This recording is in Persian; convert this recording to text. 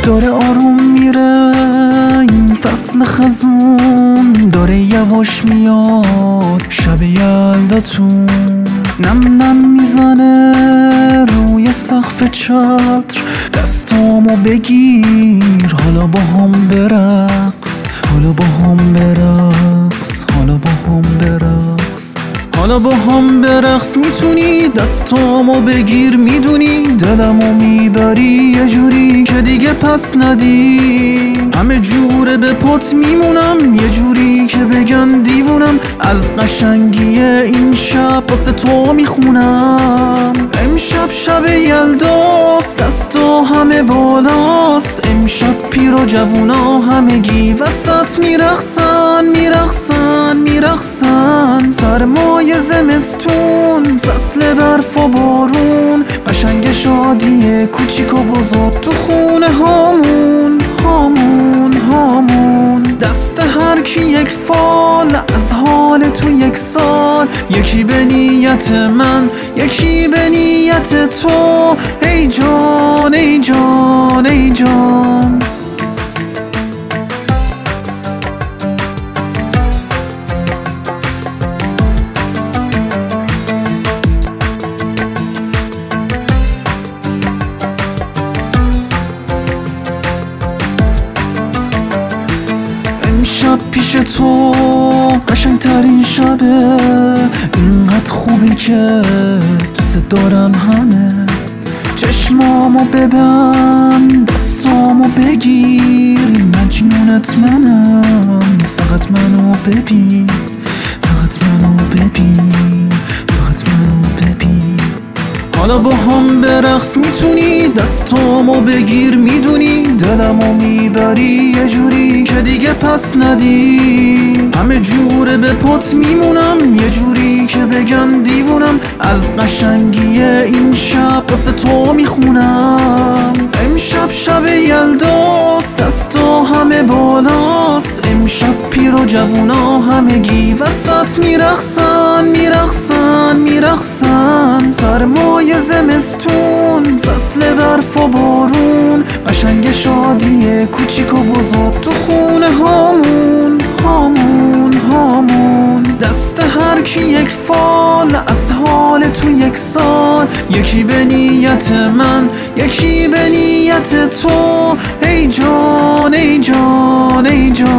داره آروم میره این فصل خزون، داره یواش میاد شب یلداتون. نم نم میزنه روی سقف چتر، دستامو بگیر حالا با هم برقص، حالا با هم برقص، حالا با هم برقص، حالا با هم برقص. میتونی دستامو بگیر، میدونی دلمو میبری یه جوری که دیگه پس ندی. همه جوره به پات میمونم، یه جوری که بگن دیوونم. از قشنگی این شب واسه تو میخونم. امشب شب یلداست، دستا همه بالاست. امشب پیر و جوونا همگی وسط میرقصن، میرقصن، میرقصن. سرمای زمستون، فصل برف و بارون، قشنگ شادی کوچیک و بزرگ تو خونه هامون، هامون، هامون. دست هر کی یک فال از حال تو یک سال، یکی به نیت من، یکی به نیت تو. ای جان، ای جان، ای جان. امشب پیش تو قشنگترین شبه، اینقدر خوبی که دوست دارم همه. چشمامو ببند، دستامو بگیر، مجنونت منم. فقط منو ببین، فقط منو ببین، فقط منو ببین. حالا با هم برقص، میتونی دستامو بگیر، میدونی دلمو میبری یه جوری که دیگه پس ندی. همه جوره به پات میمونم، یه جوری که بگن دیوونم. از قشنگی این شب واسه تو میخونم. امشب شب یلداست، دستا همه بالاست. امشب پیر و جوونا همگی وسط میرقصن، میرقصن، میرقصن. سرمای زمستون، فصل برف و بارون، قشنگ شادی کوچیک و بزرگ تو خونه هامون، هامون، هامون. دست هر کی یک فال از حال تو یک سال، یکی به نیت من، یکی به نیت تو. ای جان، ای جان، ای جان.